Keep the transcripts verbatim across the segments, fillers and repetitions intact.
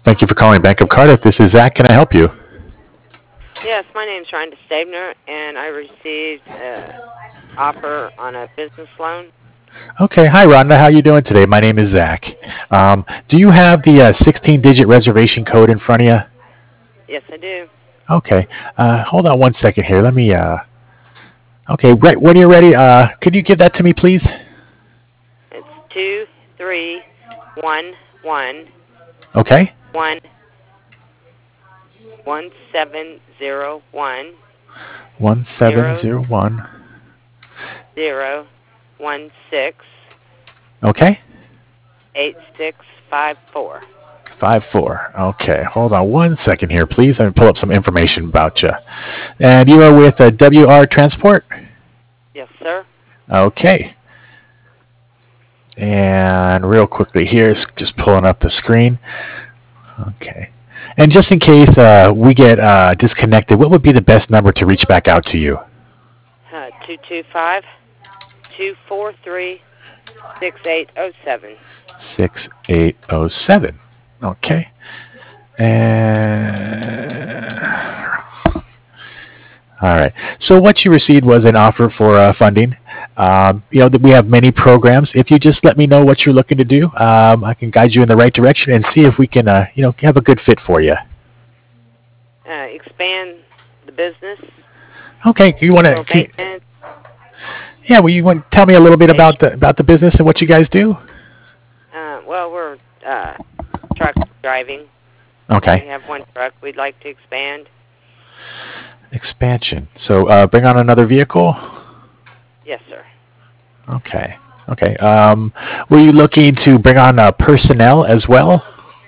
Thank you for calling Bank of Cardiff. This is Zach. Can I help you? Yes, my name's Rhonda Stabner, and I received an offer on a business loan. Okay. Hi, Rhonda. How you doing today? My name is Zach. Um, do you have the uh, sixteen-digit reservation code in front of you? Yes, I do. Okay. Uh, hold on one second here. Let me. Uh, okay. Right when you're ready, uh, could you give that to me, please? It's two three one one Okay. one one seven zero one One seven zero zero one. zero one six Okay. eight six five four. Five four. Okay. Hold on one second here, please. Let me pull up some information about you. And you are with uh, W R Transport. Yes, sir. Okay. And real quickly here, s- just pulling up the screen. Okay. And just in case uh, we get uh, disconnected, what would be the best number to reach back out to you? Uh, two two five two four three six eight zero seven. six eight zero seven. Okay. And all right. So what you received was an offer for uh, funding. Um, you know, that we have many programs. If you just let me know what you're looking to do, um, I can guide you in the right direction and see if we can, uh, you know, have a good fit for you. Uh, expand the business, Okay. You want general to? maintenance, Yeah. Well, you want to tell me a little bit about station. the about the business and what you guys do? Uh, well, we're uh, truck driving. We Okay. have one truck we'd like to expand. Expansion. So uh, bring on another vehicle. Yes, sir. Okay. Okay. Um, were you looking to bring on uh, personnel as well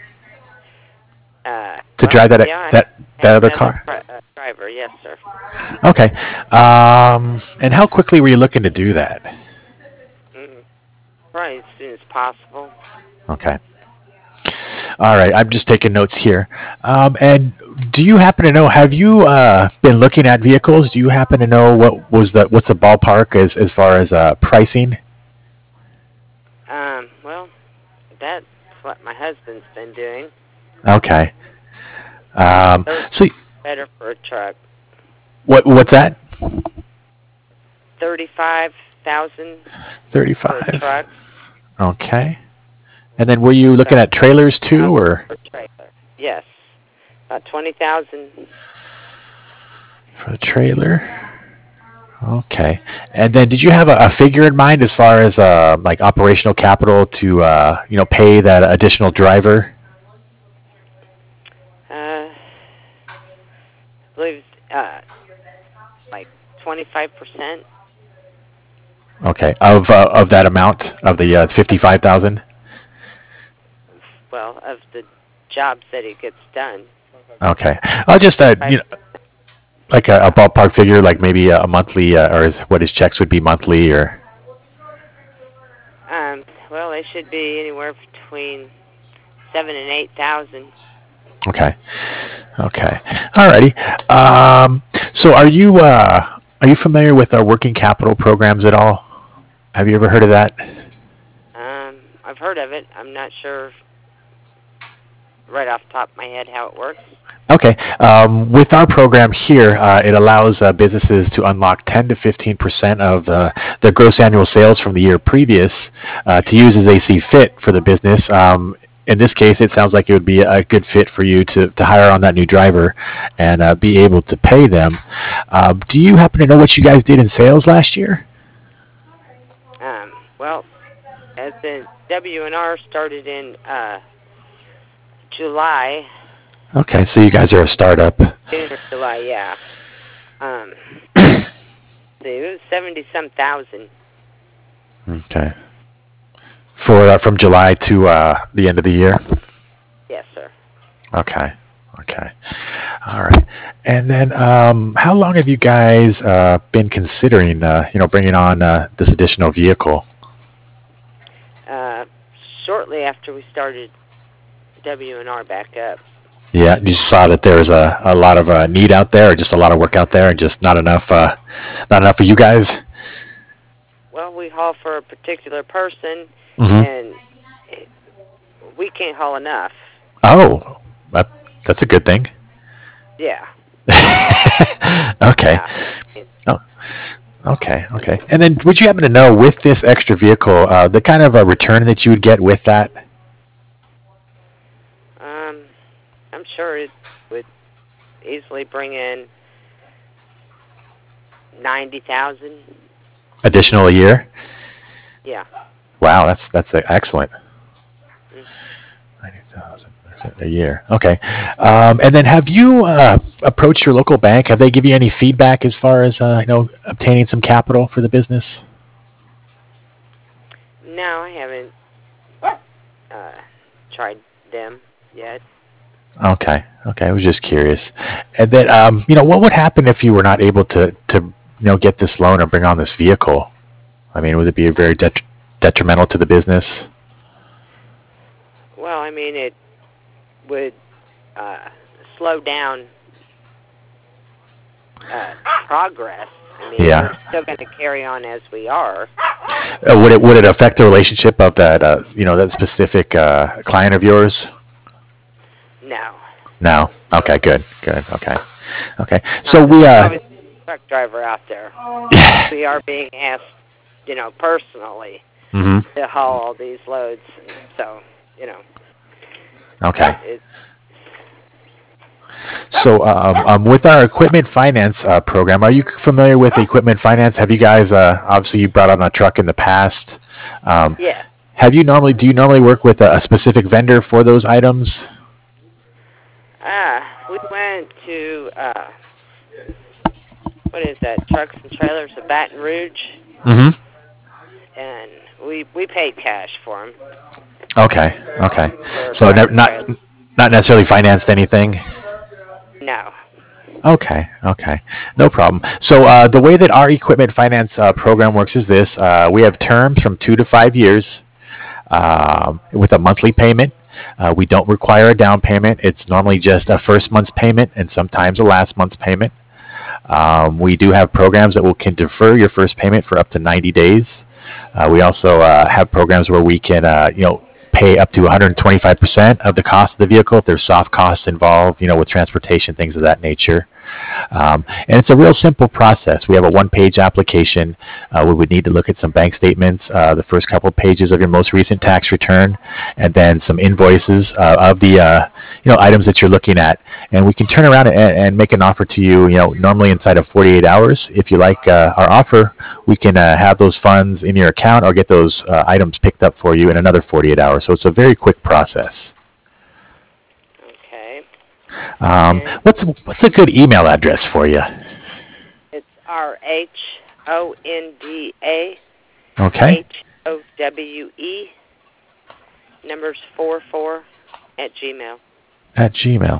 Uh, to well, drive that yeah, that I that have other another car? dri- uh, driver. Yes, sir. Okay. Um, and how quickly were you looking to do that? Mm, probably as soon as possible. Okay. All right. I'm just taking notes here. Um, and do you happen to know? Have you uh, been looking at vehicles? Do you happen to know what was the what's the ballpark as as far as uh, pricing? Um, well, that's what my husband's been doing. Okay. Um, Those so better for a truck. what what's that? Thirty-five thousand for a thirty-five. truck. Okay. And then were you looking About at twenty trailers too, thousand or for a trailer. Yes, about twenty thousand. for the trailer? Okay. And then did you have a, a figure in mind as far as uh, like operational capital to uh, you know pay that additional driver? Uh, I believe uh, like twenty-five percent Okay. Of uh, of that amount of the uh, of fifty-five thousand. well of the jobs that it gets done. Okay. I'll just uh, Five. you know like a, a ballpark figure, like maybe a, a monthly uh, or is, what his checks would be monthly or. Um, well, they should be anywhere between seven and eight thousand. Okay. Okay. Alrighty. Um, so are you uh, are you familiar with our working capital programs at all? Have you ever heard of that? Um, I've heard of it. I'm not sure right off the top of my head how it works. Okay. Um, with our program here, uh, it allows uh, businesses to unlock ten to fifteen percent of uh, their gross annual sales from the year previous uh, to use as they see fit for the business. Um, in this case, it sounds like it would be a good fit for you to, to hire on that new driver and uh, be able to pay them. Uh, do you happen to know what you guys did in sales last year? Um, well, as the W and R started in uh, July, Okay, so you guys are a startup. June or July, yeah. Um, see, it was seventy some thousand. Okay. For uh, from July to uh, the end of the year. Yes, sir. Okay. Okay. All right. And then, um, how long have you guys uh, been considering, uh, you know, bringing on uh, this additional vehicle? Uh, shortly after we started W and R back up. Yeah, you saw that there was a, a lot of uh, need out there, or just a lot of work out there, and just not enough, uh, not enough for you guys. Well, we haul for a particular person, Mm-hmm. and it, we can't haul enough. Oh. Uh, that's a good thing. Yeah. Okay. Yeah. Oh, okay. Okay. And then, would you happen to know with this extra vehicle, uh, the kind of a return that you would get with that Um, I'm sure it would easily bring in ninety thousand. additional a year? Yeah. Wow, that's that's uh, excellent. Mm. Ninety thousand a year. Okay. Um, and then, have you uh, approached your local bank? Have they give you any feedback as far as uh, you know obtaining some capital for the business? No, I haven't uh, tried them yet. Okay. Okay. I was just curious. And then, um, you know, what would happen if you were not able to to you know get this loan or bring on this vehicle? I mean, would it be very det- detrimental to the business? Well, I mean, it would uh, slow down uh, progress. I mean, we're Yeah. still going to carry on as we are. Uh, would it would it affect the relationship of that uh, you know that specific uh, client of yours? No. No. Okay. Good. Good. Okay. Okay. So Not that we there's uh always a truck driver out there. We are being asked, you know, personally hmm to haul all these loads. And so, you know, Okay. it, So um, um, with our equipment finance uh, program, are you familiar with equipment finance? Have you guys uh, obviously you brought on a truck in the past? Um, yeah. have you normally do you normally work with a, a specific vendor for those items? Ah, we went to, uh, what is that, Trucks and Trailers of Baton Rouge, hmm and we we paid cash for them, Okay. Okay. for So truck ne- and not trailer. not necessarily financed anything. No. Okay, okay, no problem. So uh, the way that our equipment finance uh, program works is this: uh, we have terms from two to five years um, with a monthly payment. Uh, we don't require a down payment. It's normally just a first month's payment and sometimes a last month's payment. Um, we do have programs that will can defer your first payment for up to ninety days. Uh, we also uh, have programs where we can, uh, you know, pay up to one hundred twenty-five percent of the cost of the vehicle if there's soft costs involved, you know, with transportation, things of that nature. Um, and it's a real simple process. We have a one-page application. Uh, we would need to look at some bank statements, uh, the first couple of pages of your most recent tax return, and then some invoices uh, of the uh, you know items that you're looking at. And we can turn around and, and make an offer to you. You know, normally inside of forty-eight hours. If you like uh, our offer, we can uh, have those funds in your account or get those uh, items picked up for you in another forty-eight hours. So it's a very quick process. Okay. Um, And what's what's a good email address for you? it's R H O N D A Okay, H O W E, numbers four four at Gmail. at Gmail.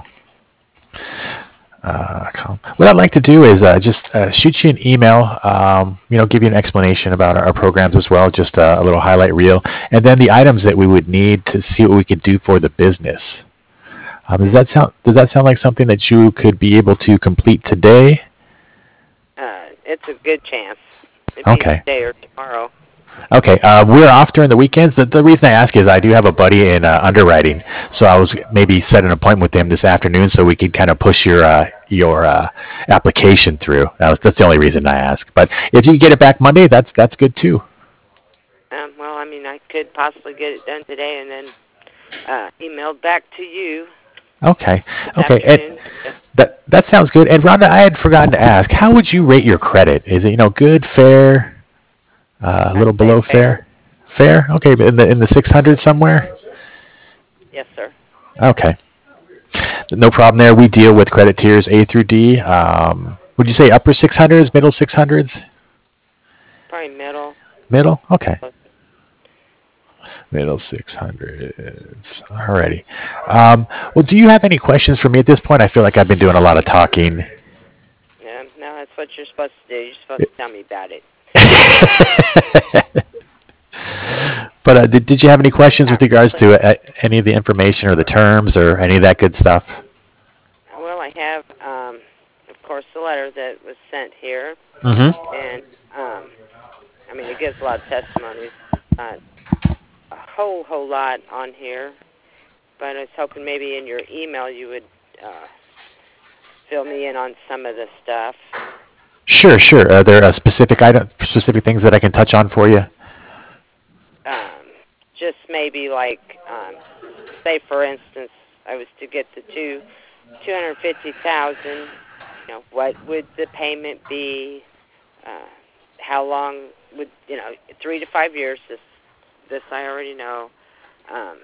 Uh, com. What I'd like to do is uh, just uh, shoot you an email, um, you know, give you an explanation about our, our programs as well, just uh, a little highlight reel, and then the items that we would need to see what we could do for the business. Um, does Okay. that sound Does that sound like something that you could be able to complete today? Uh, it's a good chance. Maybe Okay. today or tomorrow. Okay, uh, we're off during the weekends. The, the reason I ask is I do have a buddy in uh, underwriting, so I was maybe set an appointment with him this afternoon so we could kind of push your uh, your uh, application through. That was, that's the only reason I ask. But if you can get it back Monday, that's that's good too. Um, well, I mean, I could possibly get it done today and then uh, emailed back to you Okay, this okay, and afternoon. that that sounds good. And Rhonda, I had forgotten to ask, how would you rate your credit? Is it you know good, fair, uh, a I'd little say below fair. fair? Fair, okay, but in the in the six hundred somewhere. Yes, sir. Okay. No problem there. We deal with credit tiers A through D. Um, would you say upper six hundreds, middle six hundreds, Probably middle. middle? Okay, middle six hundreds. Alrighty. Um, well, do you have any questions for me at this point? I feel like I've been doing a lot of talking. Yeah, no, that's what you're supposed to do. You're supposed to tell me about it. But uh, did, did you have any questions Not with regards really. to uh, any of the information or the terms or any of that good stuff? Well, I have, um, of course, the letter that was sent here, Mm-hmm. and um, I mean, it gives a lot of testimonies. Uh, a whole, whole lot on here. but I was hoping maybe in your email you would uh, fill me in on some of the stuff. Sure, sure. Are there uh, specific item, specific things that I can touch on for you? Um, just maybe like, um, say for instance, I was to get the two, two hundred fifty thousand. You know, what would the payment be? Uh, how long would you know? Three to five years. This, this I already know. Um,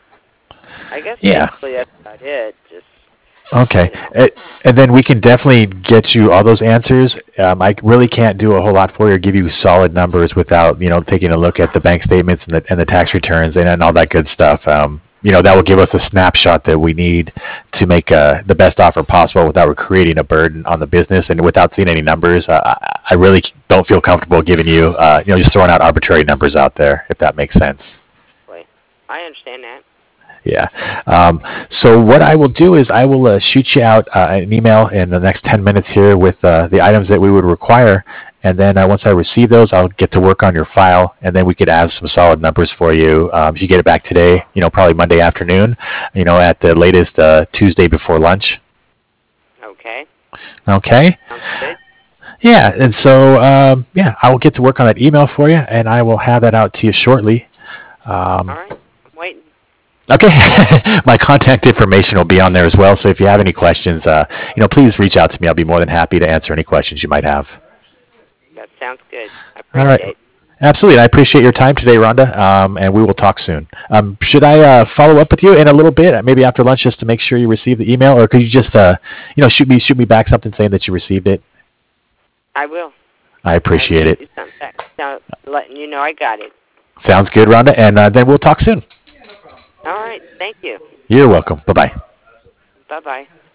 I guess Yeah. basically that's about it. Just Okay. you know. Uh, And then we can definitely get you all those answers. Um, I really can't do a whole lot for you or give you solid numbers without, you know, taking a look at the bank statements and the, and the tax returns and, and all that good stuff. Um, you know, that will give us a snapshot that we need to make uh, the best offer possible without creating a burden on the business and without seeing any numbers. Uh, I I really don't feel comfortable giving you, uh, you know, just throwing out arbitrary numbers out there, if that makes sense. Wait, I understand that. Yeah. Um, so what I will do is I will uh, shoot you out uh, an email in the next ten minutes here with uh, the items that we would require. And then uh, once I receive those, I'll get to work on your file, and then we could have some solid numbers for you. Um, if you get it back today, you know, probably Monday afternoon, you know, at the latest uh, Tuesday before lunch. Okay. Okay. Sounds good. Yeah. And so, um, yeah, I will get to work on that email for you, and I will have that out to you shortly. Um, All right. I'm waiting. Okay, my contact information will be on there as well. So if you have any questions, uh, you know, please reach out to me. I'll be more than happy to answer any questions you might have. That sounds good. I All right, appreciate it. absolutely. And I appreciate your time today, Rhonda. Um, and we will talk soon. Um, should I uh, follow up with you in a little bit, maybe after lunch, just to make sure you receive the email, or could you just, uh, you know, shoot me shoot me back something saying that you received it? I will. I appreciate I will it. do something back. Now, letting you know I got it. Sounds good, Rhonda. And uh, then we'll talk soon. All right. Thank you. You're welcome. Bye bye. Bye bye.